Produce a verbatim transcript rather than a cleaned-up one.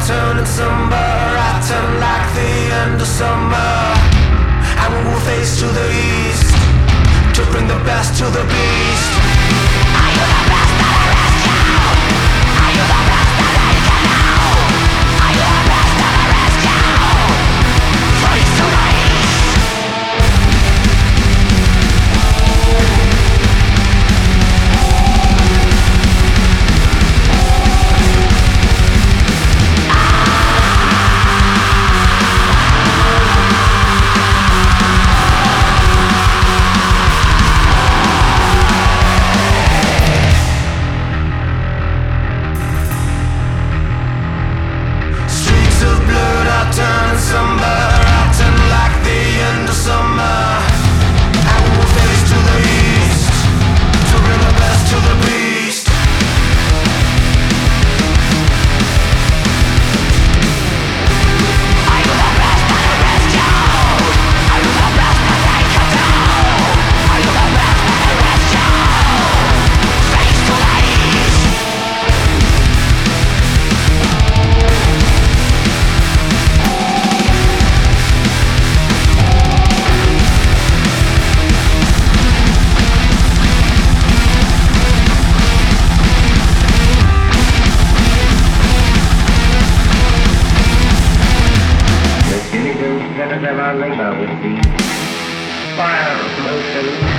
turning somber, I turn like the end of summer. And we will face to the east to bring the best to the beast. Are you the best that I rescue? Are you the best that I can know? Are you the best that I rescue? Face to the east. Turn somber, I turn like the end of summer. And we will face to the east to bring the best to the beast. Are you the best that I rescue? Are you the best that I can do? Are you the best that I rescue? Face to the east. Never, never labor with the fire of motion.